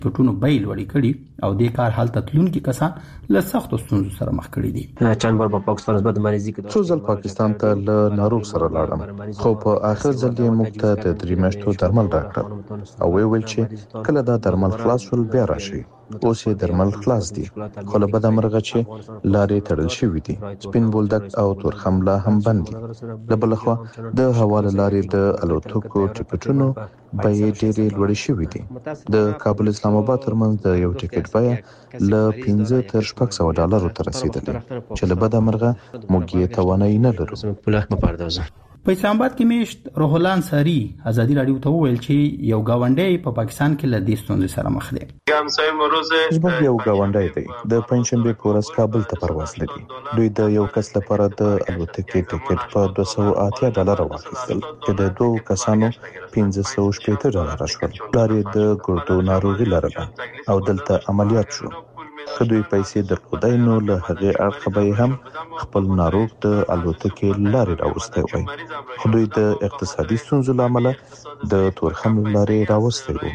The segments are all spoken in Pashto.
ټکټونو بیې لوړې کړي او د کار حالت تلونکي کسان له سختو ستونزو سره مخ کړي دي. چند بار په پاکستان زبد مریضي کې څو ځل پاکستان ته له ناروغ سره لاړم، خو په آخر ځل یې موږ ته د 3 میاشتو درمل راکړل او ویل چې کله دا درمل خلاص شول بیا راشي. اوس یې درمل خلاص دي، خو له بده مرغه چې لارې تړل شوې دي. سپین بولدک او تورخم لا هم بند دي. له بل خوا د هوا له لارې د الوتکو ټکټونو بیې ډېرې لوړې شوې دي. د کابل اسلام آباد ترمنځ د یو ټکټ بیه له 15 تر 600 ډالرو ته رسیدلې چې له بده مرغه موږ یې توانایي نه لرو. په اسلام آباد کې میشت روح الله انصاری ازادي رادیو ته وویل چې یو گاونډی په پاکستان کې له دې ستونزې سره مخ دی. زموږ یو گاونډی دی د پنځشنبه په ورځ کابل ته پرواز لري. دوی د یو کس لپاره د الوتکې ټکټ په 280 ډالر واخیستل چې د دوه کسانو 1560 ډالر شول. پلار یې د ګردو ناروغي لرله او دلته عملیات شو. که دوی پیسې درلودای نو له هغې اړخه به هم خپل ناروغ د الوتکې لارې راوستی وای، خو دوی د اقتصادي ستونزو له امله د تورخم لارې راوستی وو.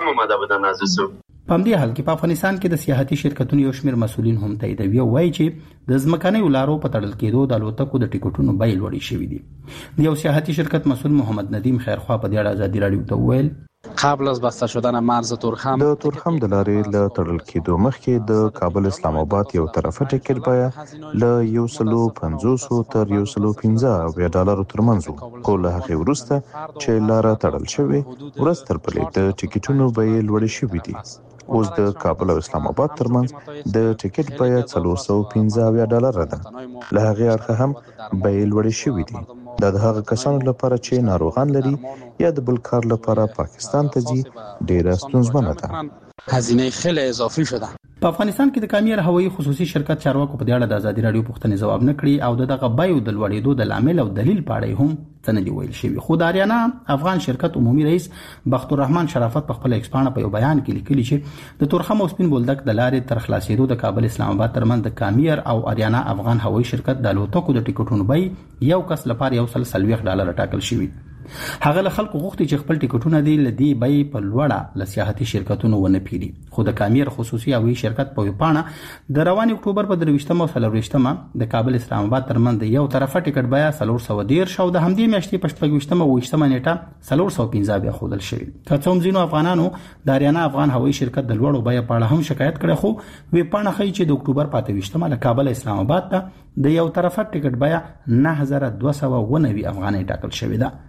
په همدې حال کې په افغانستان کې د سیاحتي شرکتونو یو شمېر مسؤلین هم تاییدوي او وایي چې د ځمکنیو لارو په تړل کېدو د الوتکو د ټکټونو بیې لوړې شوې دي. د یو سیاحتي شرکت مسؤل محمد ندیم خیرخوا په دې اړه ازادي رادیو ته وویل قبل از بسته شدن مرز تورخم د تورخم د لارې له تړل کېدو مخکې د کابل اسلام آباد یو طرفه ټکټ بیه له 150 تر 115 ډالرو ترمنځ وو، خو له هغې وروسته چې لاره تړل شوې ورځ تر بلې د ټکټونو بیې لوړې شوې دي. اوس د کابل او اسلام آباد ترمنځ د ټکټ بیه 415 ډالر ده. له هغې اړخه هم بیې لوړې شوې دي. دا د هغه کسانو لپاره چې ناروغان لري یا د بل کار لپاره پاکستان ته ځي ډیره ستونزمنه ده. هزینه خیلی اضافي شده. په افغانستان کې د کامیر هوایي خصوصي شرکت چارواکو په دې اړه د ازادي رادیو پوښتنې ځواب نه کړي او دغه بیو د لوړېدو د لامل او دلیل په اړه هم څه نه دی ویل شوی. خو د اریانا افغان شرکت عمومي رئیس بخت الرحمن شرافت په خپل ایکسپانه په یو بیان کې لیکلي چې د تورخم او سپین بولدک د لارې تر خلاصېدو د کابل اسلام آباد ترمنځ د کامیر او اریانا افغان هوایي شرکت د الوتکو د ټکټونو بیې یو کس لپاره 140 ډالر ټاکل شوی. هغه له خلکو غوښتي چې خپل ټکټونه دی لدی بیې په لوړه له سیاحتي شرکتونو ونه پیری. خو د کامیر خصوصي هوایي شرکت په پاڼه د روان اکتوبر په 23 او 24 د کابل اسلام آباد ترمنځ د یو طرفه ټکټ بیه 410 شو د همدې میاشتې په 28 او 28 نیټه 415 بیا خودل شوی. که څوم ځینو افغانانو د اریانا افغان هوایي شرکت د لوړو بیه په اړه هم شکایت کړي، خو وی پاڼه ښیي چې د اکتوبر په 28 له کابل اسلام آباد ته د یو طرفه ټکټ بیه 9290 افغانۍ ټاکل شوې ده.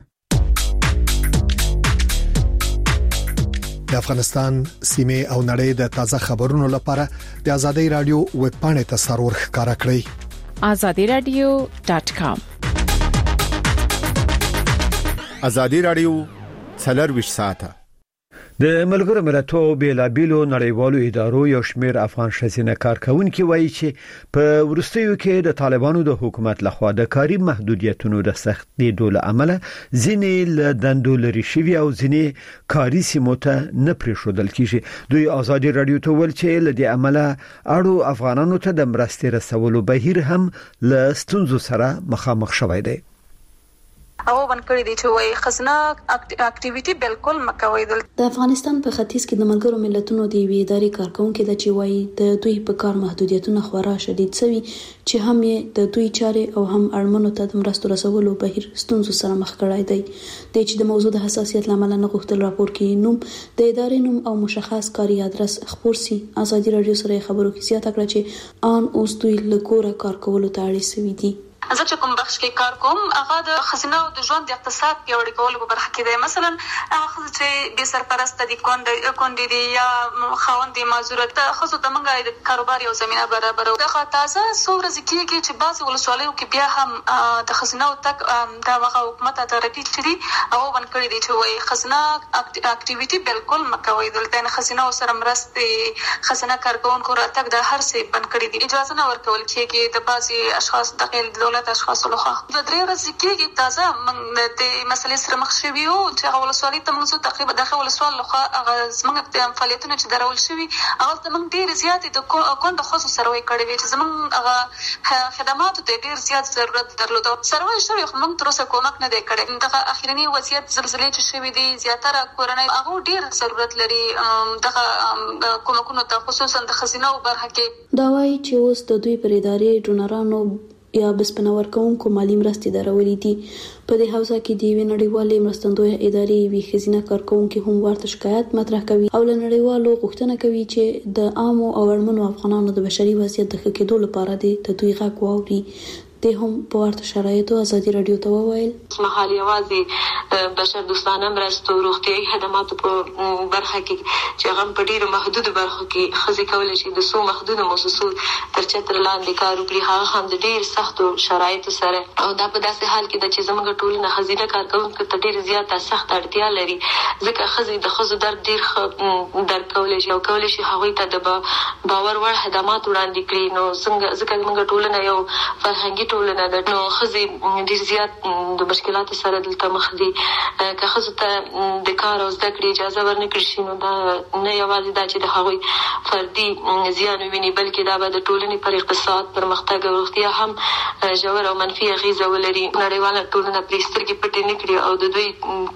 د افغانستان سیمه او نړۍ د تازه خبرونو لپاره د ازادي رادیو ویب پاڼه ته سرور ښکارا کړئ azadiradio.com. ازادي رادیو 24 ساعته د ملګرو ملتونو بیلابیلو نړیوالو ادارو یو شمېر افغان ښځینه کارکونکي وایي چې په ورستیو کې د طالبانو د حکومت لخوا د کاري محدودیتونو د سختېدو له امله ځینې له دندو لري شوي او ځینې کاري سیمو ته نه پرېښودل کیږي. دوی ازادي رادیو ته ویل چې له دې امله اړو افغانانو ته د مرستې رسولو بهیر هم له ستونزو سره مخامخ شوی دی. او باندې دي چې وای خزنه اکټیویټي بالکل مکوي. د افغانستان په ختیځ کې د ملګرو ملتونو د وی ادارې کارکونکو د چې وای د دوی په کار محدودیتونه خورا شدید شوي چې هم یې د دوی چارې او هم اړمنو ته د مرستو رسولو بهیر ستونزو سره مخ کړای دی. د چې د موضوع د حساسیت لامل نه غوښتل راپور کې نوم د ادارې نوم او مشخص کاري ادرس خبر سي. ازادي رادیو سره خبرو کې زیاته کړه چې ان اوس دوی له کوره کار کولو ته اړ شوي دي. زه چې کوم بخش کې کار کوم هغه د خزینه او د ژوند د اقتصاد پیاوړي کولو په برخه کې دی. مثلا هغه چې به سرپرست دي کونډې دي یا خاوند معذورت ته خصوصا د منګای د کاروبار یو زمينه برابر دغه تازه سورز کېږي چې بعض ولسوالیو کې بیا هم د خزینه او تک د هغه حکومت ته رپیټ چي او باندې دي چې وای خزینه اکټیویټي بالکل مکوي. دلته خزینه سره مرستې خزینه کارکونکو راتګ د هر څه باندې دي اجازه نه ورکول کېږي. د بعضي اشخاص د دولت زیات اشخاص لخوا د 3 ورځې کېږي تازه موږ د مسلې سره مخ شوي یو چې هغه ولسوالۍ ته موږ تقریبا دغه ولسوال لخوا هغه زموږ فعالیتونه چې درول شوي هغه ته موږ ډېر زیات د کونډو ښځو سروې کړې وې چې زموږ هغه خدماتو ته ډېر زیات ضرورت درلود. سروې شوي خو موږ تر اوسه کومک نه دی کړی. دغه اخرنی وضعیت زلزلې چې شوي دي زیاتره کورنۍ هغه ډېر ضرورت لري دغه کومکونو ته خصوصا د ښځینه برخه کې. دا وایي چې اوس د دوی پر ادارې ډونرانو یا بسپنه ورکوونکو مالی مرستې درولې دي. په دې حوزه کې د یوې نړیوالې مرستندویه ادارې یوې ښځینه کارکوونکې هم ورته شکایت مطرح کوي او له نړیوالو غوښتنه کوي چې د عامو او اړمنو افغانانو د بشري وضعیت د ښه کېدو لپاره د دوی غږ واوري. د هم په ورته شرایطو ازادي رادیو ته وویل مهال یوازې بشر دوستانه مرستو روغتیايي خدماتو په برخه کې چې هغه په ډیرو محدود برخو کې ښځې کولی شي د څو محدود موسسو تر چتر لاندې کار وکړي هغه هم د ډیر سختو شرایطو سره او دا په داسې حال کې ده چې زموږ ټولنه ښځینه کارکوونکو ته ډیر زیاته سخت اړتیا لري ځکه ښځې د ښځو درد ډیر ښه درک کولی شي او کولی شي هغوی ته د باور وړ خدمات وړاندې کړي. نو ځکه زموږ ټولنه یو فرهنګي ټولنه ده نو ښځې ډېر زیات د مشکلاتو سره دلته مخ دي. که ښځو ته د کار او زده کړې اجازه ورنکړل شي نو دا نه یوازې دا چې د هغوی فردي زیان وویني بلکې دا به د ټولنې پر اقتصاد پرمختګ او روغتیا هم ژور او منفي اغېزه ولري. نړیواله ټولنه پرې سترګې پټې نه کړي او د دوی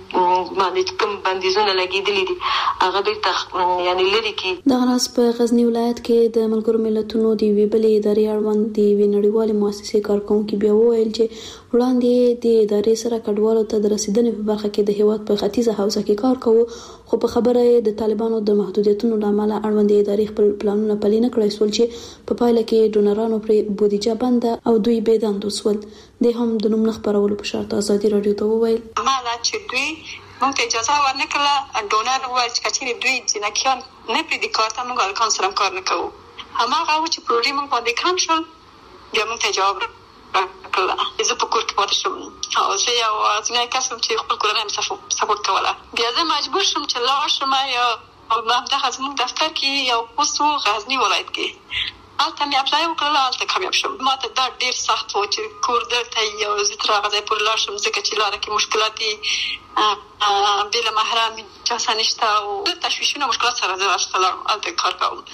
باندې کوم بندیزونه لګېدلي دي هغه بېرته یعنې لرې کړي. دغه راز په غزني ولایت کې د ملګرو ملتونو د یوې بلې ادارې اړوند د یوې نړیوالې مؤسسې کارکوونکي بیا وویل چې وړاندې د ادارې سره کډوالو ته د رسیدنې په برخه کې د هیواد په ختیځه حوزه کې کار کوو خو په خبره د طالبانو د محدودیتونو لامل اړوند ادارې خپل پلانونه پلي نه کړای سول چې په پایله کې ډونرانو پر بودیجه بنده او دوی بې دندو سول. د هم د نوم نه خبرولو په شرط ازادي رادیو ته وویل مالا چې دوی موږ ته اجازه ورنکړه ډونر وویل چې کچېرې دوی جنکیان نه پرېږدي کار ته موږ هلکانو سره کار نه کوو. هماغه و چې پروژې موږ باندې کم شول بیا موږ ته جواب راکړله زه په کور کې پاتې شوم او زه یو ځینی کس وم چې خپل کورنۍ مې سپورټ کوله. بیا زه مجبور شوم چې لاړ شم یا همدغه زموږ دفتر کې یو پوسټ و غزني ولایت کې هلته مې اپلای وکړله هلته کامیاب شوم. ما ته دا ډېر سخت و چې کور دلته یې او زه تر هغه ځای پورې لاړ شم ځکه چې لاره کې مشکلات دي بې له محرم اجازه نشته او تشویشونه مشکلات سره زه هلته کار کوم.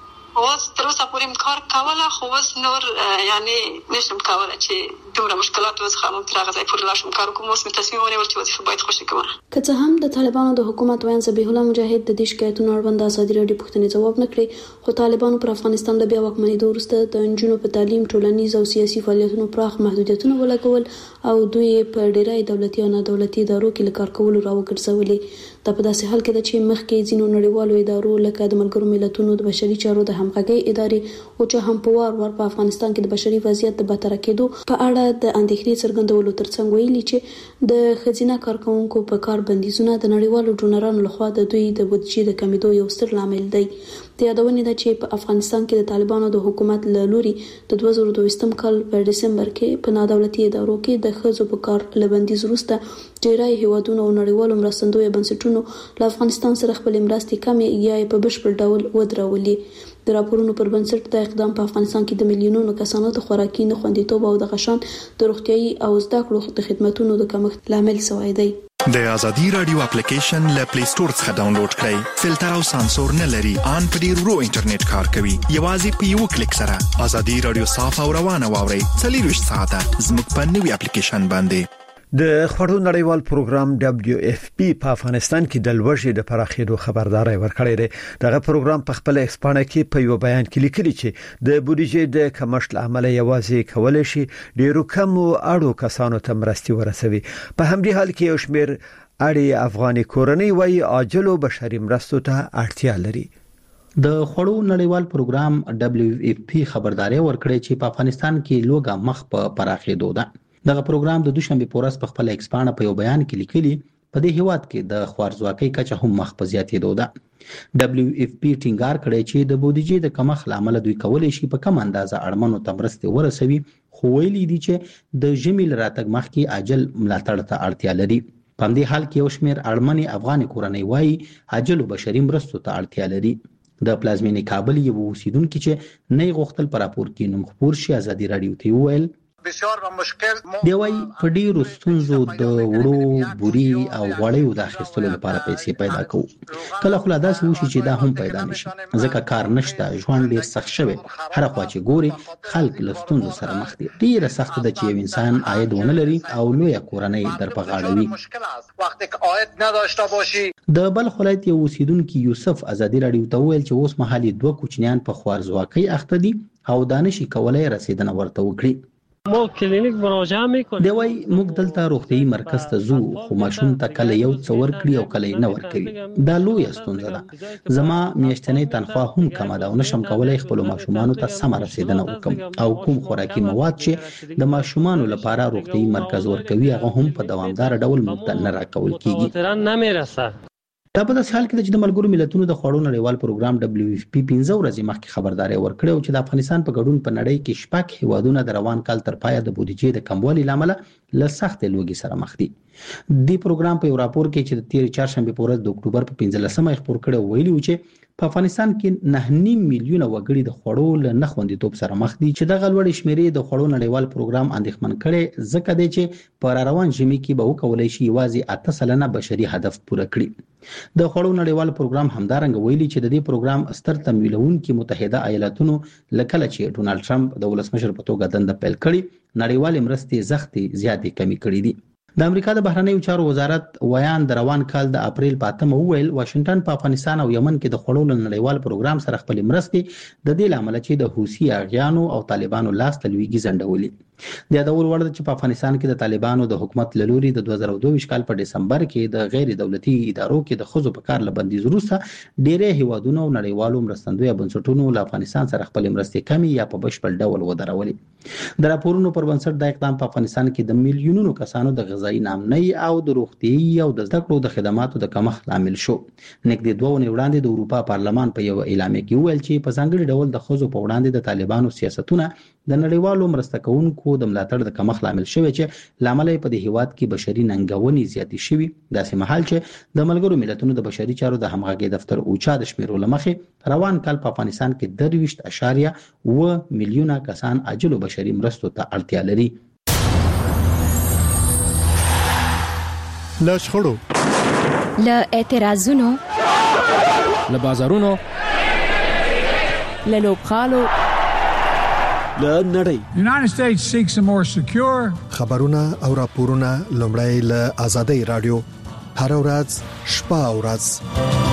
اوس تر اوسه پورې کار کوله خو اوس نور یعنې نشم کولی چې دومره مشکلاتو څخه موږ تر هغه ځای پورې لاړ شم کار وکړم. اوس مې تصمیم ونیول چې وظیفه باید خوښه کړم. که څه هم د طالبانو د حکومت ویاند ذبیح الله مجاهد د دې شکایتونو اړوند ازادي رادیو پوښتنې ځواب نه کړی خو طالبانو پر افغانستان د بیا واکمنېدو وروسته د نجونو په تعلیم ټولنیز او سیاسي فعالیتونو پراخ محدودیتونه ولګول او دوی په ډېری دولتي او نه دولتي ادارو کې له کار کولو راوګرځولې. دا په داسې حال کې ده چې مخکې ځینو نړیوالو ادارو لکه د ملګرو ملتونو د بشري چارو د همغږۍ ادارې او چې هم په وار په افغانستان کې د بشري وضعیت د بدتر کېدو په اړه د اندېښنې څرګندولو ترڅنګ ویلي چې د ښځینه کارکوونکو په کار بندیزونه د نړیوالو ډونرانو لخوا د دوی د بودیجې د کمیدو یو ستر لامل دی. د یادونې ده چې په افغانستان کې د طالبانو د حکومت له لوري د 2022 کال په ډسمبر کې په نادولتي ادارو کې د ښځو په کار له بندیز وروسته ډېری هیوادونو او نړیوالو مرستندویه بنسټونو له افغانستان سره خپلې مرستې کمې یا په بشپړ ډول ودرولې. د راپورونو پر بنسټ د اقدام په افغانستان کې د میلیونونو کسانو د خوراکي نه خوندیتوب او د غشان د روغتيایي او زده کړو د خدماتو د کمښت لامل شوی دی. د ازادي رادیو اپلیکیشن له پلی سٹور څخه ډاونلوډ کړئ. فلټر او سانسور نه لري. ان په ډیر ورو انټرنیټ کار کوي. یوازې په یو کلیک سره ازادي رادیو صاف او روانه واورئ. 24 ساعته زموږ په نوې اپلیکیشن باندې. د خړو نړیوال پروګرام WFP په افغانستان کې د لوږې د پراخېدو خبرداري ورکړې ده. دغه پروګرام په خپل ایکسپانه کې په یو بیان کې لیکلي چې د بودیجې د کمښت عمل یوازې کولای شي ډیرو کم او اړو کسانو ته مرستي ورسوي. په همدې حال کې یو شمېر اړې افغاني کورنۍ وايي عاجل او بشري مرستو ته اړتیا لري. د خړو نړیوال پروګرام WFP خبرداري ورکړې چې په افغانستان کې لوږه مخ په پراخېدو ده. دغه پروګرام د دوشنبه پورس په خپل ایکسپانه په یو بیان کې لیکلي په دې هیواد کې د خوارځواکۍ کچه هم مخ په زیاتېدو ده. WFP ټینګار کړی چې د بودیجې د کمښت لامل دوی کولای شي په کم اندازه اړمنو ته مرستې ورسوي خو ویلي دي چې د ژمي له راتګ مخکې عاجل ملاتړ ته اړتیا لري. په دې حال کې یو شمېر اړمنې افغان کورنۍ وايي عاجل بشري مرستو ته اړتیا لري. د پلازمینې کابل یو اوسیدونکو چې نه غوښتل پر راپور کې نوم خپور شي ازادي رادیو ته وویل بسیار مشکل دی وای په ډیرو ستونزو د وړو بوري او غوړیو د اخیستلو لپاره پیسې پیدا کوو. کله خو داسې وشي چې دا هم پیدا نشي ځکه کار نشته، ژوند ډیر سخت شوی، هر خوا چې ګوري خلک له ستونزو سره مخ دي. ډیره سخت ده چې یو انسان عاید ونه لري او لوی کورنۍ در په غاړه وي. وقتی که عاید نداشته باشی. د بلخ ولایت یو اوسیدونکي یوسف ازادي رادیو ته وویل چې اوس مهال دوه کوچنیان په خوارزواکۍ اخته دي او دانشي کولای رسیدنه ورته وکړي. ما کلینیک مراجعه میکنیم. دی وای موږ دلته روغتيایي مرکز ته ځو خو ماشوم ته کله یو څو ورکړي او کله نه ورکړي. دا لوی ستونزه ده. زما میاشتنۍ تنخواه هم کم ده او نشم کولای خپل ماشومانو ته سم رسیدنه وکم او کوم خوراکي مواد چې د ماشومانو لپاره روغتيایي مرکز ورکوي هغه هم په دوامدار ډول موږ ته نه راکول کیږي. تران نمیرسه. دا په داسې حال کې چې د ملګرو ملتونو د خوړو نړیوال پروګرام WFP 15 ورځې مخکې خبرداري ورکړه او چې د افغانستان په ګډون په نړۍ کې شپږ هیوادونه د روان کال تر پایه د بودیجې د کموالي لامل له سخت لوګي سره مخ دي. د پروګرام په یو راپور کې چې د 13 چهارشنبه په ورځ د اکتوبر په 15مه خبر کړه ویلي و چې په افغانستان کې 9.5 میلیونه وګړي د خوړو له نخوندیتوب سره مخ دي چې د غلوړې شمیرې د خوړو نړیوال پروګرام اندېښمن کړي ځکه دی چې په روان ژمي کې به وکولای شي یوازې 8% بشري هدف پوره کړي. د خوړو نړیوال پروګرام همدارنګه ویلي چې د دې پروګرام ستر تمویلونکي متحده ایالاتونو لکه چې ډونالد ټرمپ د ولسمشر په توګه دنده پیل کړي نړیوال مرستې زغتې زیاتې کمی کړې دي. د امریکا د بهرنیو چارو وزارت ویان د روان کال د اپریل په 8 وویل واشنگټن په افغانستان او یمن کې د خوړو نړیوال پروګرام سره خپل مرستې د دې لامل چې د حوثي اغیانو او طالبانو لاس تلويږي زندولي. د یادول وړ چې په افغانستان کې د طالبانو د حکومت لوري د 2022 کال په دسمبر کې د غیر دولتي ادارو کې د خزو په کار لبندیز وروسته ډېرې هیوادونو او نړیوالو مرستندوی بنسټونو له افغانستان سره خپل مرستې کمی یا په بشپړ ډول ودرولې. د راپورونو پر بنسټ د اقدام په افغانستان کې د میلیونونو کسانو د غذایی نامنۍ او د روغتيایي او د زده کړو د خدماتو د کمښت لامل شو. نږدې 2 ونې وړاندې د اروپا پارلمان په یو اعلامیه کې ویل چې په ځانګړي ډول د خزو په وړاندې د طالبانو سیاستونه د نړیوالو مرسته کوونکو د ملاتړ د کمښت لامل شوی چې لامل په دې هیواد کې بشري ننګونې زیاتې شوي. داسې مهال چې د ملګرو ملتونو د بشري چارو د همغږي دفتر اوچا د شمیرو لمخې روان کال په افغانستان کې 23.7 میلیونه کسان عاجل بشري مرستو ته اړتیا لري. له شخړو، له اعتراضونو، له بازارونو، له لوبغالو، له نړۍ. United States seeks a more secure. خبرونه او راپورونه لومړی له آزادۍ رادیو هر ورځ شپه او ورځ.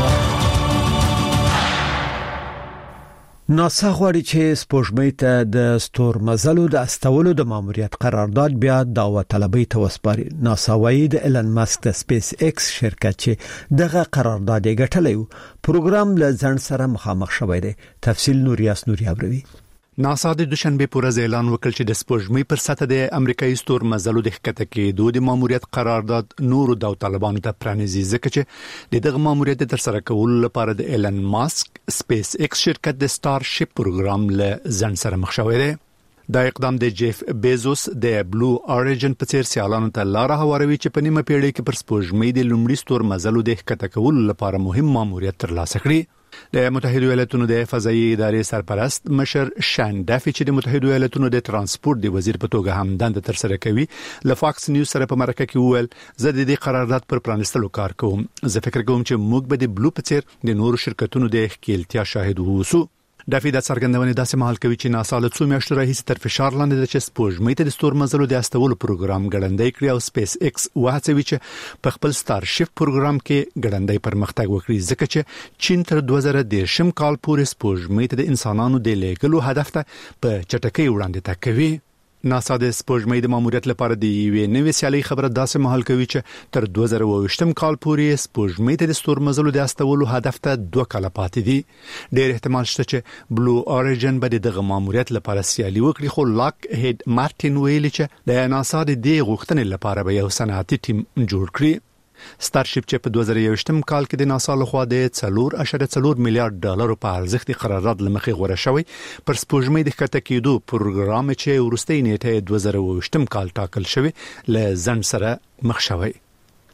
ناسا غواړي چې سپوږمۍ ته د ستورمزلو د استولو د ماموریت قرارداد بیا داوطلبۍ ته وسپاري. ناسا وايي د ایلن ماسک د سپیس ایکس شرکت چې دغه قرارداد یې ګټلی پروګرام له ځان سره مخامخ شوی دی. تفصیل نوریاس نوري ابروي. ناسا د دوشنبه پر ورځ اعلان وکړ چې د سپوږمۍ پر سطح د امریکایي ستورمزلو د ښکته کېدو د ماموریت قرارداد نورو داوطلبانو ته پرانیزي ځکه چې دغه ماموریت تر سره کولو لپاره د ایلن ماسک سپیس ایکس شرکت د سٹار شپ پروګرام له ځان سره مخ شوی دی. دا اقدام د جیف بیزوس د بلو اوريجن په څیر سیالانو ته لار هواروي چې په نیمه پیړۍ کې پر سپوږمۍ د لومړي ستورمزلو د ښکته کولو لپاره مهم ماموریت ترلاسه کړي. د متحده ایالاتونو د فضایي ادارې سرپرست مشر شان ډافي چې د متحده ایالاتونو د ترانسپورت د وزیر په توګه هم دنده تر سره کوي له فاکس نیوز سره په مرکه کې وویل زه د دې قرارداد پر پرانستلو کار کوم. زه فکر کوم چې موږ به د بلو په څیر د نورو شرکتونو د ښکیلتیا شاهد ووسو. ډافي د څرګندونې داسې مهال کوي چې ناسا له څو میاشتو راهیسې تر فشار لاندې د سپوږمۍ ته د ستورمزلو د استولو پروګرام ګړندۍ کړی او سپیس ایکس وهڅوي چې په خپل سٹار شپ پروګرام کې ګړندۍ پرمختګ وکړي ځکه چې چین تر 2010 کال پورې سپوږمۍ ته د انسانانو د لیږلو هدف ته په چټکۍ وړاندې تکوي. ناسا د سپوږمۍ د ماموریت لپاره د یوې نوې سیالي خبره داسې مهال کوي چې تر 2020 کال پورې سپوږمۍ ته د ستورمزلو د استولو هدف ته 2 کاله پاتې دي. ډېر احتمال شته چې بلو اوريجن به دغه ماموریت لپاره سیالي وکړي خو لاک هید مارټین ویلي چې د ناسا د دې غوښتنې لپاره به یو صنعتي ټیم جوړ کړي. سٹارشپ چې په 2021 کال کې د ناسا لخوا د 4.4 میلیارډ ډالر په ارزښت قرارداد لمخې غوړه شوی پر سپوږمۍ د ښکته کېدو پروګرام چې وروستۍ نیټه 2022 کال ټاکل شوی له ځن سره مخ شوی.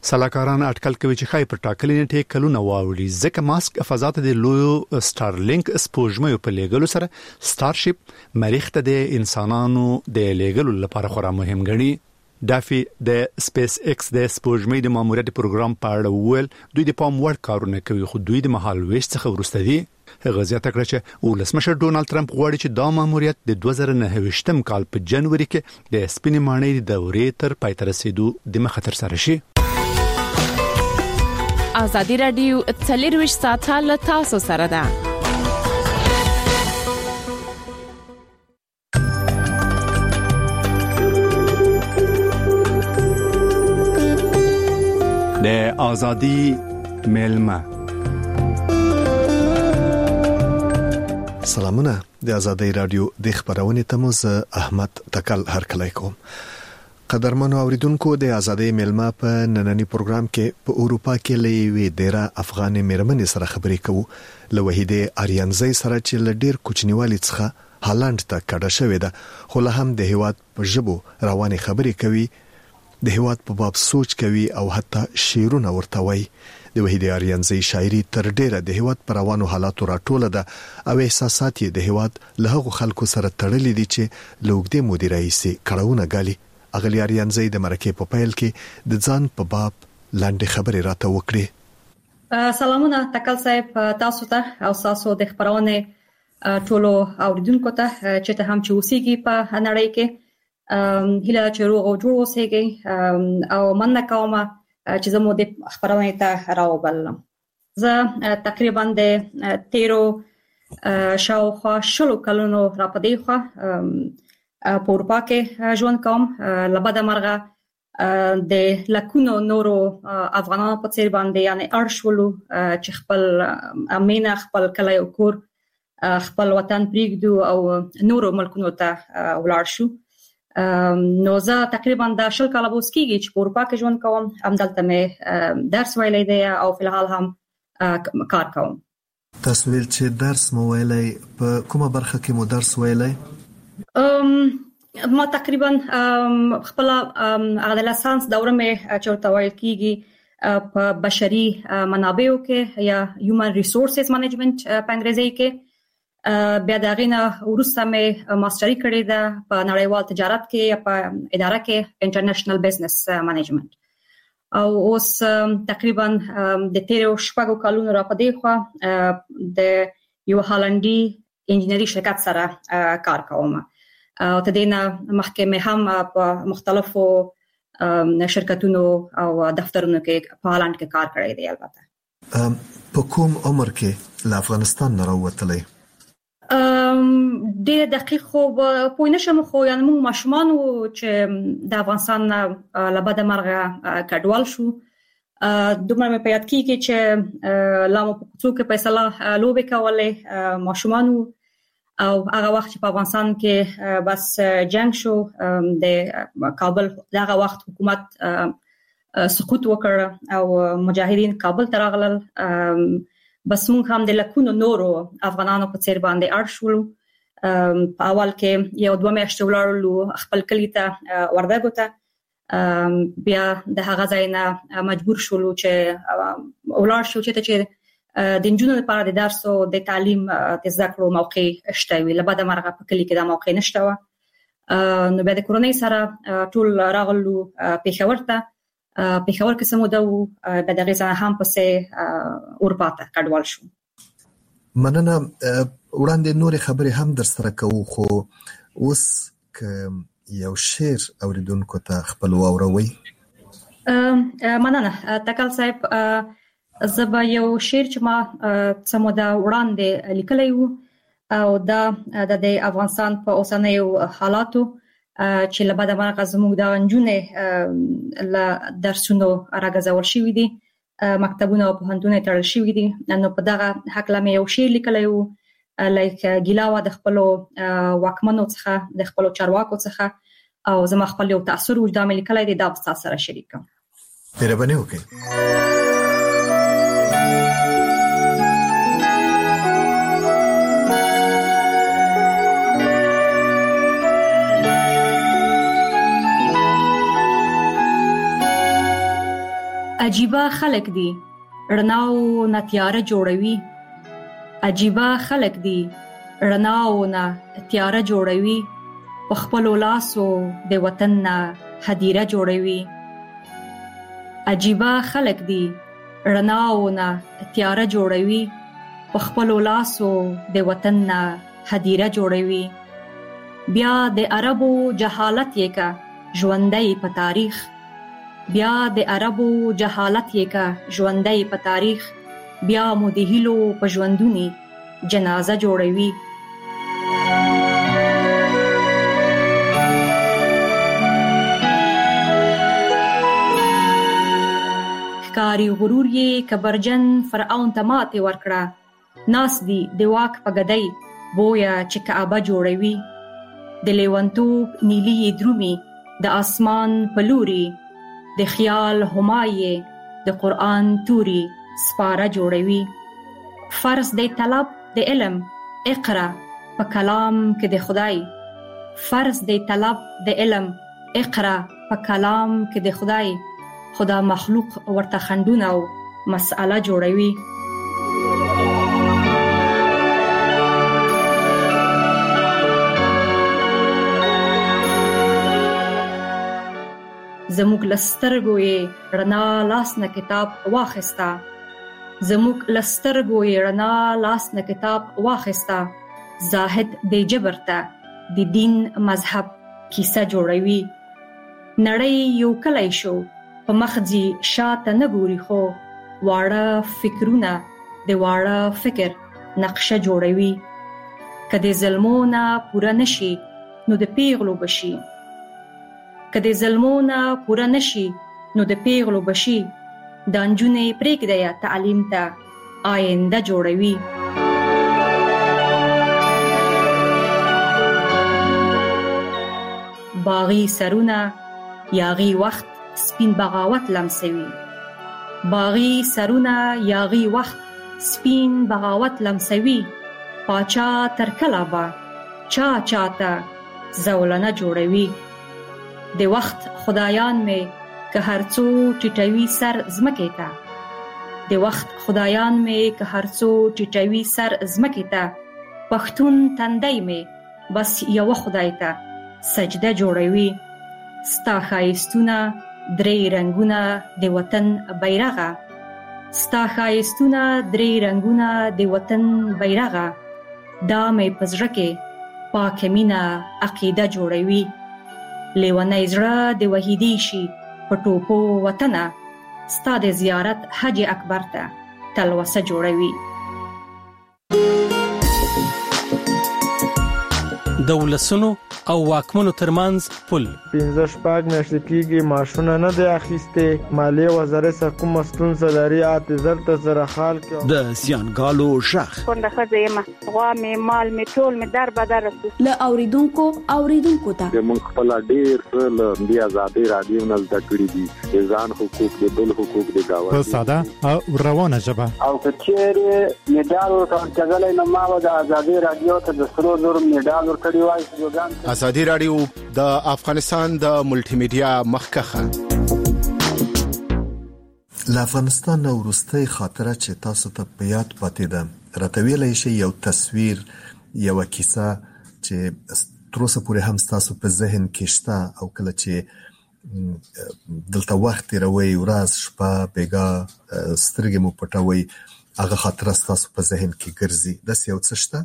سلاکاران اټکل کوي چې خای پر ټاکلې نیټه کلونه واوړي ځکه ماسک فضا ته د لویو سټارلینک سپوږمۍ په لېګلو سره ستارشپ مریخ ته د انسانانو د لېګلو لپاره خورا مهم ګڼي. دافي د سپیس ایکس د سپوږمۍ د ماموریت پروګرام په اړه وویل دوی د پام وړ کارونه کوي خو دوی د مهال ویش څخه ورسته دي. هغه زیاته کړه چې ولسمشر ډونالد ټرمپ غواړي چې دا ماموریت د 2029 کال په جنوري کې د سپینې ماڼۍ د دورې تر پای ته رسیدو د مخه تر سره شي. ازادي رادیو 24 ساعته له تاسو سره ده. د ازادي ملما. سلامونه د ازادي رادیو د خبرونه تموز احمد تکل هرکلی کوم. قدرمنو اوریدونکو د ازادي ملما په نننی پروګرام کې په اروپا کې لوي ډیره افغان میرمنې سره خبرې کوو. لوهیده اریانزي سره چې لډیر کوچنیوالي څخه هالند ته کډه شوې ده خو له هم د هیواد په ژبو رواني خبرې کوي، د هیواد په باب سوچ کوي او حتی شعرونه ورته وایي. د وحیده اریانزي شاعري تر ډیره د هیواد پر روانو حالاتو راټوله ده او احساسات یې د هیواد له هغو خلکو سره تړلې دي چې لوګدې مدیرای سي کړهونه غالي. اغلی اریانزي د مرکه په پیل کې د ځان په باب لاندې خبرې راته وکړي. سلامونه تکل صاحب تاسو ته او تاسو د خبرونه ټولو اوریدونکو ته چې ته هم چې اوسېږي په نړۍ کې هله چې روغ او جوړ اوسېږي او مننه کوم چې زموږ د خبرونه ته راوبلم. زه تقریبا د 13 شاوخوا شلو کلونو را پدې خو په اروپا کې ژوند کوم. لبد مرغه د لکونو نورو افغانانو په څیر باندې یعنی ارشولو چې خپل امینه خپل کلی او کور خپل وطن پریږدو او نورو ملکونو ته ولاړ شو. نو زه تقریبا د 10 کاله اوس کېږي چې په اروپا کې ژوند کوم. همدلته مې درس ویلی دی او په الحال هم کار کوم. تاسو ویل چې درس مو ویلی، په کومه برخه کې مو درس ویلی؟ ما تقریبا خپل هغه لسانس دوره مې چورته ویل کېږي په بشري منابعو کې یا هیومن ریسورسز منیجمنت په انګریزي کې. بیا دا غینه ورسته مې ماستری کړې ده په نړیوال تجارت کې یا په اداره کې انټرنیشنل بزنس منیجمنت. او اوس تقریبا د 13 کلونو را پدې خو د یو هالندي انجینری شرکت سره کار کوم. او تدینا محکمه هم په مختلفو شرکتونو او دفترونو کې په هالند کې کار کړی دی. البته په کوم عمر کې له افغانستان نه راوتلی؟ ډېر دقیق خو پوه نشم خو یعنی موږ ماشومان چې د افغانستان لبد مرغه کډوال شو. دومره مې په یاد کېږي چې لامو په کوڅو کې فیصله لوبې کولې ماشومان او هغه وخت چې په افغانستان کې بس جنگ شو د کابل دغه وخت حکومت سقوط وکړ او مجاهدین کابل ته راغلل. بس موږ هم د لکونو نورو افغانانو په څیر باندې ارشولو. په اول کې یو 2 میاشتې ولاړو خپل کلی ته وردګو ته. بیا د هغه ځای نه مجبور شولو چې ولاړ شو چې د نجونو لپاره د درس او د تعلیم د زده کړو موقع شته وي. لبد مرغه په کلی کې دا موقع نشته و. نو بیا د کورونی سره ټول راغلو پېښور ته. پېښور کې سمو د دغه ځای هم پسې اروپا ته کډوال شو. مننه. وړاندې نور خبرې هم در سره کوو خو اوس ک یو شعر اوریدونکو ته خپل واوروي. مننه تکل صاحب. زبا یو شعر چې ما سمودا وړاندې لیکلی وو او دا د افغانستان په اوسنیو حالاتو چې لبد مرغه زموږ د انجونې ل درسونو راغځول شوې دي، مکتبونه او پوهنتونونه تړل شوې دي. نو په دغه حق لمه یو شعر لیکلی وو لایک ګیلاوه د خپل واکمنو څخه د خپل چارواکو څخه او زما خپل یو تاثیر وجدان مې لیکلی دی دا تاسو سره شریکم. مهرباني وکړئ. عجیبه خلک دي رڼا او نه تیاره جوړوي. عجیبه خلک دي رڼا او نه تیاره جوړوي. په خپلو لاسو د وطن نه هدیره جوړوي. عجیبه خلک دي رڼا او نه تیاره جوړوي. په خپلو لاسو د وطن نه هدیره جوړوي. بیا د عربو جهالت یې کا ژوندۍ په تاریخ. بیا د عربو جهالت یې کا ژوندۍ په تاریخ. بیا مو د هیلو په ژوندونی جنازه جوړوي. ښکاری غرور یې کبرجن فرعون ته ماتې ورکړه. ناس دی د واک په ګدۍ بویا چې کعبه جوړوي. د لیونتوب نیلی یې درومي د اسمان په لوري. د خیال همایې د قرآن توري سپاره جوړوي. فرض دی طلب د علم اقرا په کلام کې د خدای. فرض دی طلب د علم اقرا په کلام کې د خدای. خدا مخلوق ورته خندونه او مسأله جوړوي. زموږ لسترګو یې رڼا لاس نه کتاب واخستا. زموږ لسترګو یې رڼا لاس نه کتاب واخستا. زاهد دی جبرته د دین مذهب کیسه جوړوي. نړۍ یو کلی شو په مخځي شاته نه ګوري خو واړه فکرونه د واړه فکر نقشه جوړوي. کله ظلمونه پوره نشي نو د پیغلو بشي. کله ظلمونه پوره نشي نو د پیغلو بشي. د انجونې پرېږدی تعلیم ته آینده جوړوي. باغی سرونه یاغي وخت سپین بغاوت لمسوي. باغی سرونه یاغي وخت سپین بغاوت لمسوي. پاچا تر کله به چا چاته زولنه جوړوي. د وخت خدایان می که هرڅو ټټوي سر زمکې ته. د وخت خدایان می که هرڅو ټټوي سر زمکې ته. پښتون تندی می بس یو خدای ته سجده جوړوي. ستا ښایستونه درې رنگونه د وطن بیرغه. ستا ښایستونه درې رنگونه د وطن بیرغه. دا مې په زړه کې پاکه مینه عقیده جوړوي. لیونی زړه د وحیدی شي په ټوپو وطنه. ستا د زیارت حج اکبر ته تلوسه جوړوي. د ولسونو او واکمنو ترمنځ پل 15 میاشتې کېږي معاشونه نه دی اخیسته. مالیه وزارت سره کوم ستونزه لري اعتذار ته سره حال کې. د سیانګالو شخ څنګه خزه غوا می مال می ټول می در بدر رسو ل اوریدونکو ته موږ خپل ډیر له بیا آزادي رادیو نه د کړی دي. ځان حقوق د بل حقوق د گاوه په ساده او روانه ژبه. او کچېره میډال ورته ځلای نه ما د آزادي رادیو ته د سرو زر میډال ورکړی وای. آزادي رادیو د افغانستان د ملټي میډیا مخکخه. له افغانستان ورستۍ خاطره چې تاسو ته په یاد پاتې ده راته ویلای شي یو تصویر یو کیسه چې تر اوسه پورې هم تاسو په ذهن کې شته او کله چې دلته وخت روي ورځ شپه بیګا سترګې مو پټوي هغه خاطره تاسو په ذهن کې ګرځي د یو څه شته؟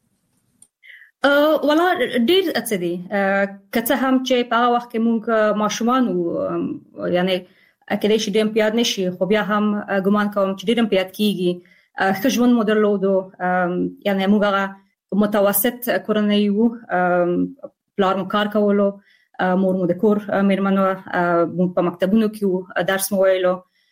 ولا ډیر څه دي کته هم چې په هغه وخت کې موږ ماشومان یعنی کله چې دیم پیاد نشي خو بیا هم ګمان کوم چې ډیرم پیاد کیږي. خجون مدرلودو یعنی موږ متوسط کورنۍ وو. پلار مو کار کولو، مور مو د کور میرمنو په مکتبونو کې درس مو ویلو.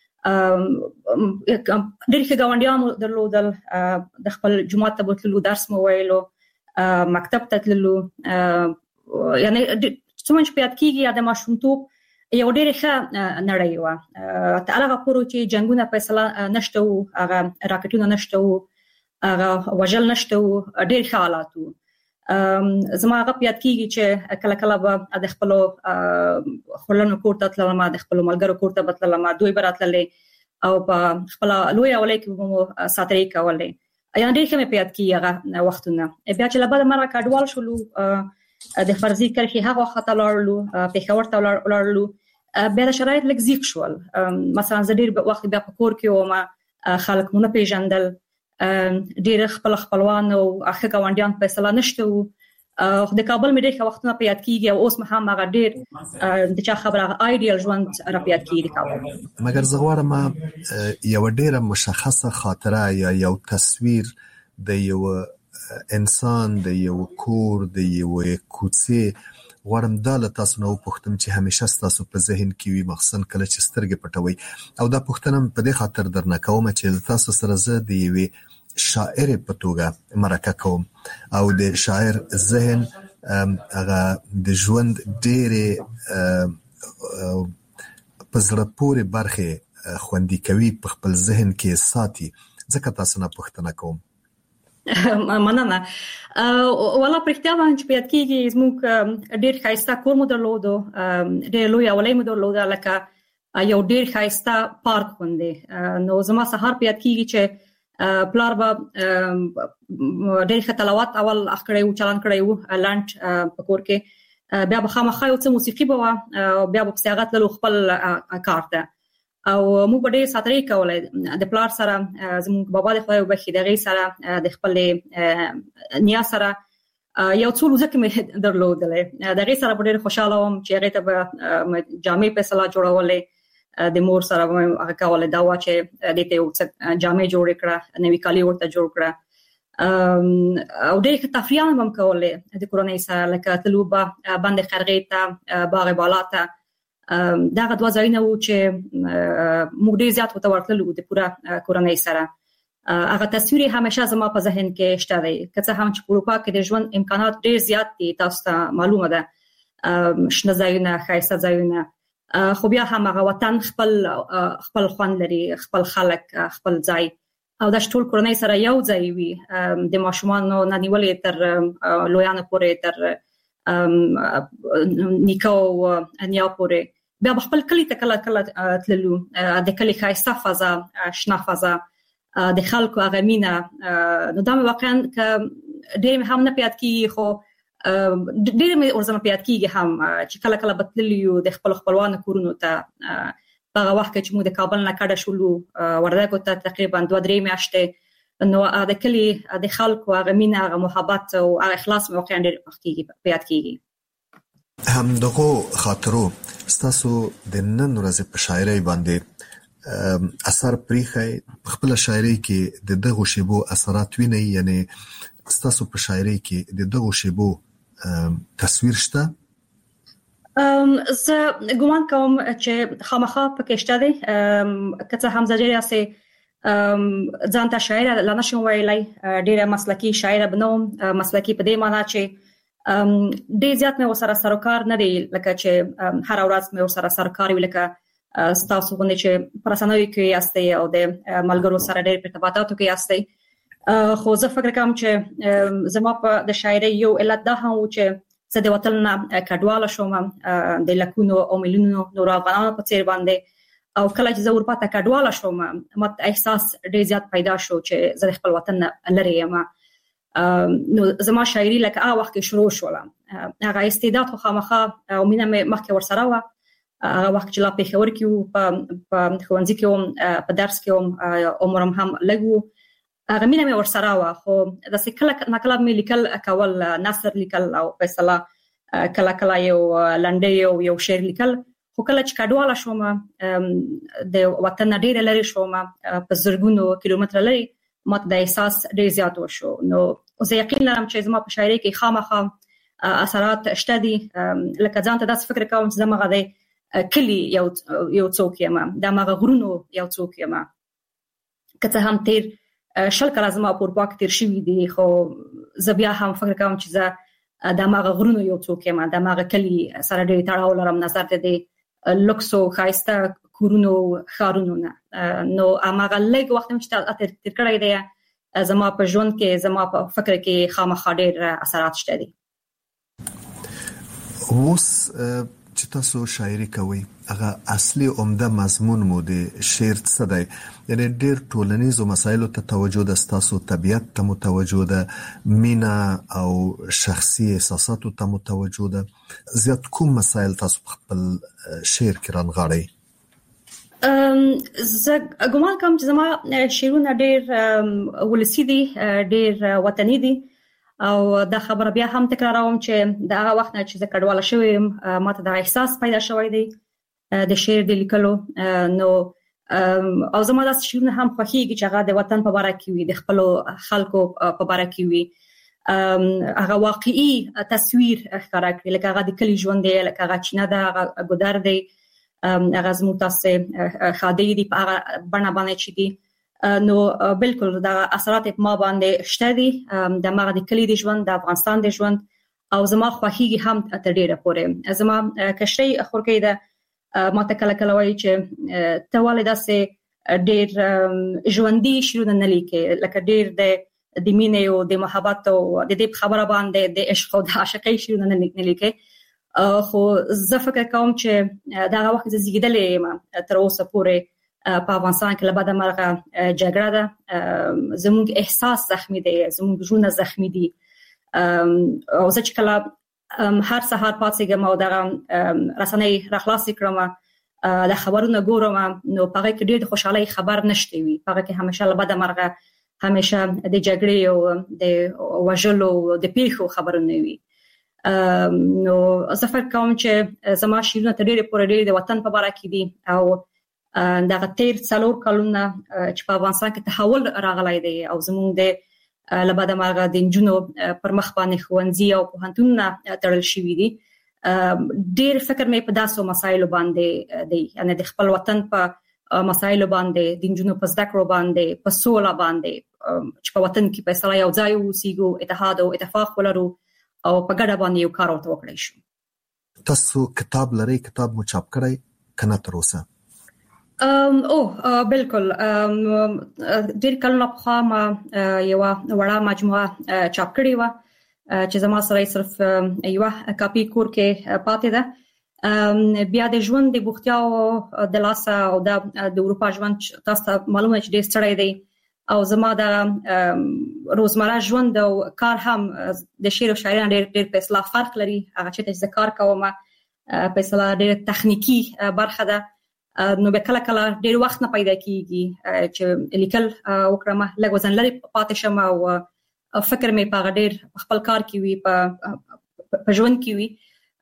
ډېر ښه ګاونډیان مو درلودل، د خپل جماعت ته بوتلو، درس مو ویلو، مکتب ته تللو. یعنی څومره چې پیاد کیږي د ماشومتوب یو ډېر ښه نړۍ وه. تر هغه پورې چې جنګونه فیصله نشته وو، هغه راکټونه نشته وو، هغه وژل نشته وو، ډېر ښه حالات وو. زما هغه پیات کیږي چې کله کله به د خپل خلنو کوټه تلل ما د خپل ملګرو کوټه بتل ما دوی براتللې او په خپل لوی اولای کې مو ساتري کولې یا ډېر کوم پیات کیږي هغه وختونه بیا چې لبا د مرګ کډوال شولو د فرضي کرخي هغه خطر لرلو په خبر ته لرلو بیا د شرایط لږ زیات شول مثلا زدير وخت بیا په کور کې و ما خلک مونږ پیژندل ډېر خپلوان او اخی ګاونډیان په اصله نشته او د کابل مې ډېر وختونه په یاد کیږي او اوس مهم هغه ډېر د چا خبره ایډیال ژوند را په یاد کیږي کابل مګر زغواره ما یو ډېر مشخصه خاطره یا یو تصویر د یو انسان د یو کور د یو کوڅه غواړم دا له تاسو نو پوښتم چې همیشه تاسو په ذهن کې وي مخصن کله چې سترګې پټوي او دا پوښتنه په دې خاطر درنه کوم چې تاسو سره زه د یوې شاعر په توګه مرکه کوم او د شاعر ذهن هغه د ژوند ډېرې په زړه پورې برخې خوندي کوي په خپل ذهن کې ساتي ځکه تاسو نه پوښتنه کوم مننه ولا پرختیا باندې پیات کیږي زموږ ډېر خاصه کور مو درلودو ډېر لوی اولای مو درلوده لکه یو ډېر خاصه پارک باندې نو زما سهار پیات کیږي چې پلار با ډېر خطلوات اول اخکړیو چلان کړیو لانټ په کور کې بیا به خامخا یو څه موسیقي بوا بیا به سیاغت له خپل کارته او مو په دې ساتري کولای د پلار سره زموږ بابا د خو به خیدغه سره د خپل نیا سره یو څو لږه مې درلودلې دغه سره په ډېر خوشاله وم چې هغه ته جامې په سلا جوړولې د مور سره هغه کول دا و چې د ته جامې جوړ کړه نوې کالي ورته جوړ کړه او ډېر تفریح هم کولې د کورنۍ سره لکه تلوبه باندې خرغې ته باغ بالاته دا غو ځایونه و چې موږ ډېر زیات وتورتلو د پوره کورنۍ سره هغه تصویر همیشه زما په ذهن کې شته دی که څه هم چې په اروپا کې د ژوند امکانات ډېر زیات دي تاسو ته معلومه ده شنه ځایونه خاصه ځایونه خو بیا هم هغه وطن خپل خوند لري خپل خلک خپل ځای او د ټول کورنۍ سره یو ځای وي د ماشومان نو نیولې تر لویانو پورې تر نیکو انیا پورې بیا خپل کلی ته کله تللو د کلی خاصه فضا شنه فضا د خلکو هغه مینا نو دا واقعا ډېر هم نه پیات کیږي خو ډېر مې ورزمه پیات کیږي هم چې کله کله بتلیو د خپل خپلوان کورونو ته هغه وخت چې موږ د کابل نه کډه شولو وردګو ته تقریبا 2-3 میاشتې نو د کلی د خلکو هغه مینا هغه محبت او هغه اخلاص مې واقعا ډېر کیږي پیات کیږي هم دغه خاطرو تاسو د نن ورځې په شاعرۍ باندې اثر پریخي خپل شاعرۍ کې د دغه شیبو اثرات ویني یعنی تاسو په شاعرۍ کې د دغه شیبو تصویر شته زه ګومان کوم چې خامخا پکې شته دي که څه هم زجریا سه ځان ته شاعر لا نشم ویلای ډیره مسلکی شاعر بنوم مسلکی په دې معنی چې ډیر زیات مې وسره سرکار نه دی لکه چې هر ورځ مې وسره سرکار وی لکه تاسو باندې چې پرسنوي کې یاستئ او د ملګرو سره ډېر په ارتباطاتو کې یاستئ خو زه فکر کوم چې زما په د شاعرۍ یو علت دا هم و چې زه د وطن نه کډواله شوم د لکونو او میلیونونو نور افغانانو په څیر باندې او کله چې زه اروپا ته کډواله شوم مت احساس ډېر زیات پیدا شو چې زه خپل وطن نه لري یم نو زما شاعري لکه هغه وخت شروع شول هغه استعداد خو خامخا او مینه مخکې ورسره و هغه وخت چې لا په خبر کې په ښوونځي کې په درس کې عمرم هم لګو هغه مینه مې ورسره و خو د کله نکله مې لیکل کول نثر لیکل او فیصله کله یو لنډي یو شعر لیکل خو کله چې کډواله شوم د وطن ډېر لري شوم په زرګونو کیلومتر لري ماته د احساس ډېر زیات وشو نو زه یقین لرم چې زما په شاعرۍ کې خامخا اثرات شته دي لکه ځان ته داس فکر کوم چې زما غږی کلی یو څوک یم د ماغه غرونو یو څوک یم کته هم تیر شل کله زما په اروپا کې تیر شوی دي خو زه بیا هم فکر کوم چې زه د ماغه غرونو یو څوک یم د ماغه کلی سره ډېر تړاو لرم نظر ته دی لوکسو خاصه کورونو خارونو نه نو اماغه لګ وخت چې تیر کړی دی زما په ژوند کې زما په فکر کې خامخا ډېر اثرات شته دي. اوس چې تاسو شاعري کوي هغه اصلي عمده مضمون مو د شعر څه دی؟ یعنی ډېر ټولنیزو مسایلو ته توجه ده، تاسو طبيعت ته متوجه ده، مینا او شخصي احساساتو ته متوجه ده. زیات کوم مسایل تاسو خپل شعر کې رانغاړئ؟ زه ګومان کوم چې زما شعرونه ډېر ولسی دي، ډېر وطني دي، او دا خبره بیا هم تکراروم چې دا هغه وخت نه چې زه کډواله شوم ماته دا احساس پیدا شوی دی د شعر د لیکلو. نو او زما دا شعرونه هم خوښیږي چې هغه د وطن په اړه کې وي، د خپل خلکو په اړه کې وي، هغه واقعي تصویر ښکارا کړي، لکه هغه د کلی ژوند دی، لکه هغه چینه ده، هغه ګودر دی، هغه زموږ تاسو خادي دي په هغه باندې چې دي. نو بالکل دا اثرات په ما باندې شته دي، د ما د کلی د ژوند، د افغانستان د ژوند، او زما خوښیږي هم تر ډیره پورې. زما کشتي خورکې ده ما ته کله کله وایي چې ته والده سه ډیر ژوندۍ شعرونه نه لیکي، لکه ډیر د مینې او د محبت او د دې خبره باندې د عشق او د عاشقۍ شعرونه نه لیکي. خو زه فکر کوم چې دا وخت زیږیدلې ما تر اوسه پورې په افغانستان کې لباده مرغه جګړه ده، زموږ احساس زخمی دی، زموږ ژوند زخمی دي. او زه چې کله هر سهار پاتېږم او دا رسنۍ راخلاص کړم د خبرونو ګورم، نو پاره کې ډېر خوشاله خبر نشته وي، پاره کې همیشه لباده مرغه همیشه د جګړې او د وژلو د پیښو خبرونه وي. نو زه فکر کوم چې زما شعرونه تر ډېره پورې ډېر د وطن په اړه کې دي، او دا تیر څلور کلونه چې په افغانستان کې تحول راغلی دی، او زموږ د لباده مرغه د جنونو پر مخ باندې ښوونځي او پوهنتونونه تړل شوي دي. ډېر فکر مې په داسو مسایلو باندې دی، یعنی د خپل وطن په مسایلو باندې، د جنونو په زده کړو باندې، په سوله باندې، چې په وطن کې په اصطلاح یو ځای اوسېږو، اتحاد او اتفاق ولرو او په ګډه باندې یو کار وکړای شو. تاسو کتاب لرئ؟ کتاب مو چاپ کړی کنه تر اوسه؟ بالکل ډېر کلونه په ما یو وړه مجموعه چاپ کړې و چې زما سره صرف یو کاپی کور کې پاتې ده. بیا د ژوند د بوختیاو د لاسه او د اروپا ژوند تاسو معلومه چې ډېر ستړی دی، او زما د روزمره ژوند او کار هم د شعر او شاعرۍ ډېر په اصطلاح فرق لري. هغه چې زه کار کوم په اصطلاح ډېر تخنیکی برخه ده، نو به کله کله ډېر وخت نه پیدا کیږي چې لیکل وکړم، لږ وزن لري پاتې شم او فکر مې په ډېر خپل کار کې وي، په ژوند کې وي.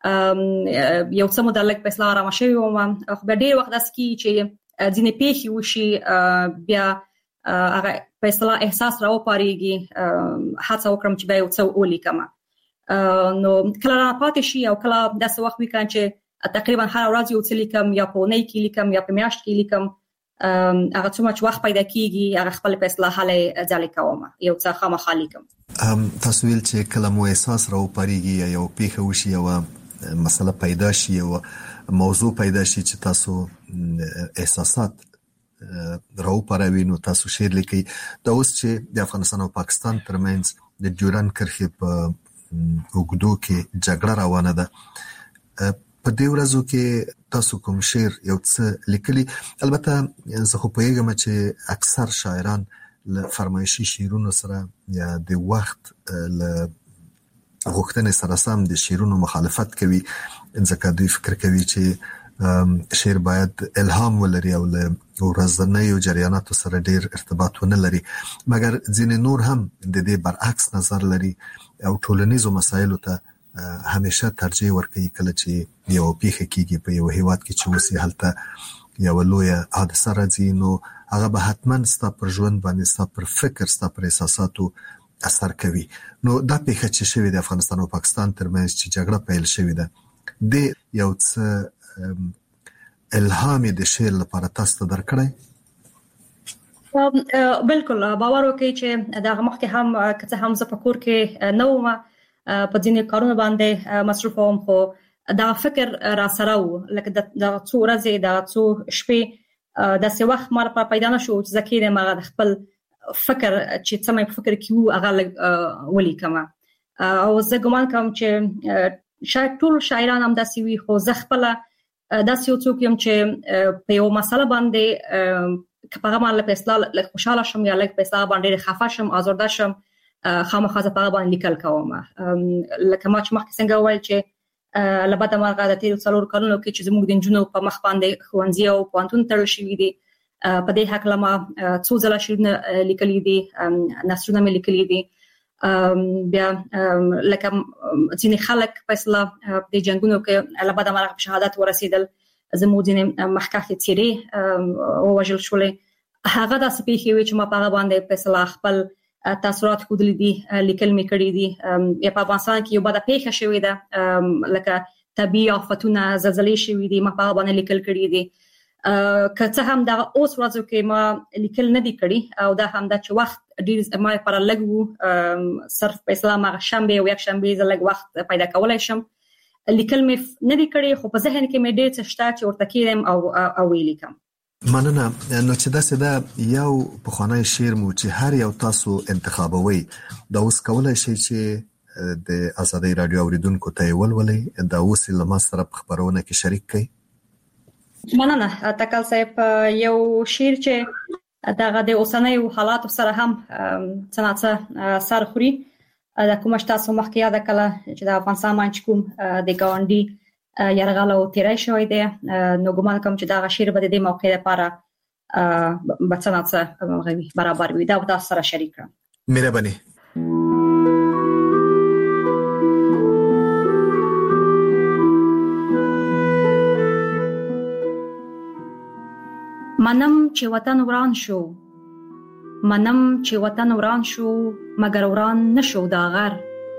یو څه مده لږ په اصطلاح آرام شوی وم، خو به ډېر وخت داس کی چې ځینې پیښې وشي، بیا هغه په اصطلاح احساس راوپاریږي، هڅه وکړم چې به یو څه ولیکم. نو کله را پاتې شي او کله داسې وخت وي چې تقریبا هر ورځ یو څه لیکم، یا په اونۍ کې لیکم یا په میاشت کې لیکم. هغه څومره وخت پیدا کیږي هغه خپل په اصطلاح حاله ځل کوم، یو څه خامخا لیکم. تاسو ویل چې کله مو احساس راوپاریږي یا یو پیښه وشي یا مسله پیدا شي او موضوع پیدا شي چې تاسو احساسات راوپاروي، نو تاسو شعر لیکي. دا اوس چې د افغانستان او پاکستان ترمنځ د ډیورند کرښې په اوږدو کې جګړه روانه ده، په دې ورځو کې تاسو کوم شعر یو څه لیکلي؟ البته زه خو پوهیږم چې اکثر شاعران له فرمایشي شعرونو سره یا د وخت له غوښتنې سره سم د شعرونو مخالفت کوي، ځکه دوی فکر کوي چې شعر باید الهام ولري او له ورځنیو جریاناتو سره ډیر ارتباط ونه لري. مګر ځینې نور هم د دې برعکس نظر لري او ټولنیزو مسایلو ته همیشه ترجیح ورکوي. کله چې یو پیښه کیږي په یو هیواد کې چې وسی هلته یو لویه حادثه راځي، نو هغه به حتما ستا پر ژوند باندې، ستا پر فکر، ستا پر احساساتو اثر کوي. نو دا پیښه چې شوې د افغانستان او پاکستان ترمنځ چې جګړه پیل شوې ده، د یو څه الهام د شعر لپاره تاسو ته درکړی؟ بالکل باور وکړئ چې دا مخکې هم که هم زه په کور کې نه وم، په ځینې کارونه باندې مصروف وم، خو دا فکر را سره و، لکه د څو ورځې د څو شپې داسې وخت مار پیدا نشو چې زکه د خپل فکر چې څه مې فکر کیو هغه ولیکم او زه ګمان کوم چې شاید ټول شاعران هم داسې وي خو زه خپل داسې یو څوک یم چې په یو مسله باندې کپغه مال په اصطلاح لکه خوشاله شم یا لکه په اصطلاح باندې خفه شم آزرده شم خامخا په باندې لیکل کوم لکه ما چې مخکې څنګه وایي چې لبد مرغه د تیر څلور کلونو کې چې زموږ د جنونو په مخ باندې خوانځي او پوانتون تړل شوی دي په دې حق لما څو ځله شعرونه لیکلي دي نثرونه مې لیکلي دي بیا لکه ځینې خلک په اصطلاح د جنگونو کې لبد مرغه په شهادت ورسېدل زموږ ځینې مخکښ څېرې او وژل شولې هغه داسې پیښې وي چې ما په هغه باندې په اصطلاح خپل تاثیرات خودلی دي لیکل می کړی دي یا په افغانستان کې یو بده پیښه شوې ده لکه طبيعي آفتونه زلزلې شوې دي ما په هغه باندې لیکل کړی دي که څه هم دا اوس ورځو کې ما لیکل نه دي کړی او دا هم دا چې وخت ډیر ما پر لګو صرف په اسلام هغه شنبه او یک شنبه زلګ وخت پیدا کولای شم لیکل می نه دي کړی خو په ذهن کې مې ډیر څه شته چې ورته کېم او ویلیکم مننه نو چې دا سده یو په خانه شعر مو چې هر یو تاسو انتخابوي دا اوس کولای شي چې د آزادۍ رادیو اوریدونکو ته ولولي دا اوس لمه سره خبرونه کې شریک کړي مننه تکل صاحب یو شعر چې دغه د اوسنیو حالات سره هم څنګه سر خوري د کومه تاسو مخکې یاد کړه چې د افغانستان باندې کوم د ګاونډي یرغل او تیرای شوی دی نو ګمان کوم چې دا شعر به د دې موقع لپاره بڅناڅه برابر وي دا تاسو سره شریک کړم مهرباني منم چې وطن وران شو منم چې وطن وران شو مگر وران نشو دا غر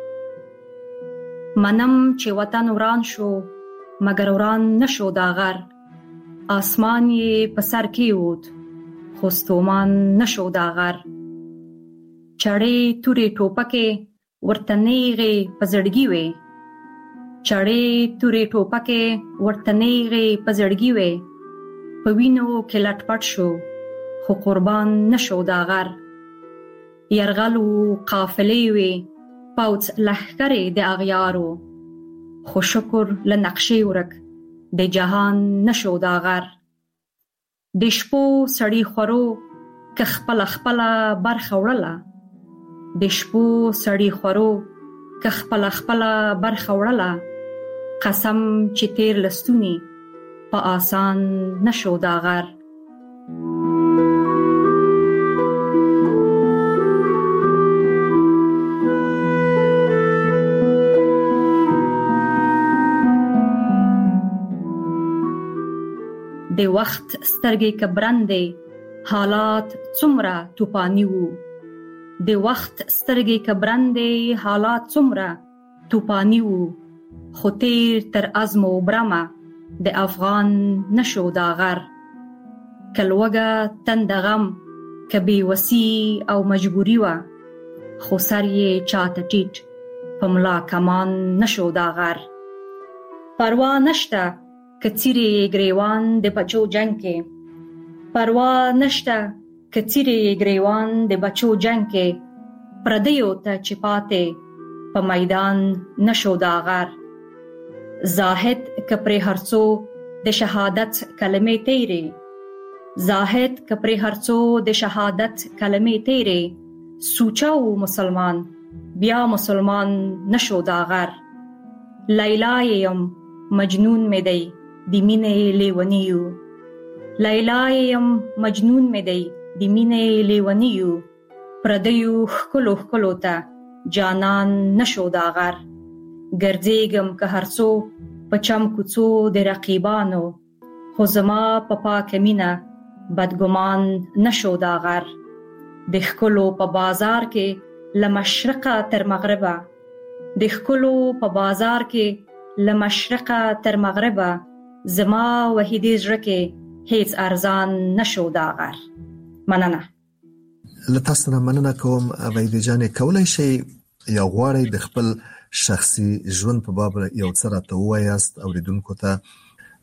منم چې وطن وران شو مگر وران نشو دا غر آسمان یې په سر کې ووت خو ستومان نشو دا غر چړې تورې ټوپکې ورته نیغې په زړګي وې چړې تورې ټوپکې ورته نیغې په زړګي وې په وینو کې لټ پټ شو خو قربان نشو دا غر يرغل قافلې وې پاوڅ لهکرې د اغیارو خو شکر لنقشې ورک د جهان نشو دا غر د شپو سړی خورو که خپل برخه وړله د شپو سړی خورو که خپل برخه وړله قسم چې تیر لستونی په آسان نشو دا غر د وخت سترګې کبرندې حالات څومره توپانی وو د وخت سترګې کبرندې حالات څومره توپانی وو خو تیر تر عزم او برمه د افغان نشو دا غر کلوګه تند غم کبي وسی او مجبوري وا خو سر یې چاته ټیټ په ملا کمان نشو دا غر پروا نشته کچيري گریوان د بچو جنگ کې پروا نشته کچيري گریوان د بچو جنگ کې پردیو ته چپاته په میدان نشو دا غر زاهد کپری هرڅو د شهادت کلمې تیرې زاهد کپری هرڅو د شهادت کلمې تیرې سوچاو مسلمان بیا مسلمان نشو دا غر لیلا یم مجنون مې دی د مینې لیونیو لیلا یم مجنون مې دی د مینې لیونیو پردیو خلو ته جانان نشو دا غر ګرځېږم که هرڅو په چم کوڅو د رقیبانو خو زما په پاکه مینه بدګمان نشو دا غر د ښکلو په بازار کې له مشرقه تر مغربه د ښکلو په بازار کې له مشرقه تر مغربه زما وحیدې زړه کې هیڅ ارزان نشو دا غر مننه لته سره مننه کوم وحیدې جانې کولای شي یا غواړئ د خپل شخصي ژوند په باب یو څه راته ووایاست اوریدونکو ته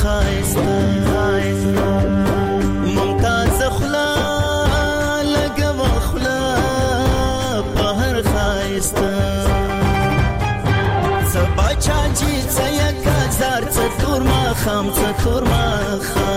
خایسته ممتاز خلا لګو خلا په هر خایسته سبا چاجي څه یک زار څه تور ما خام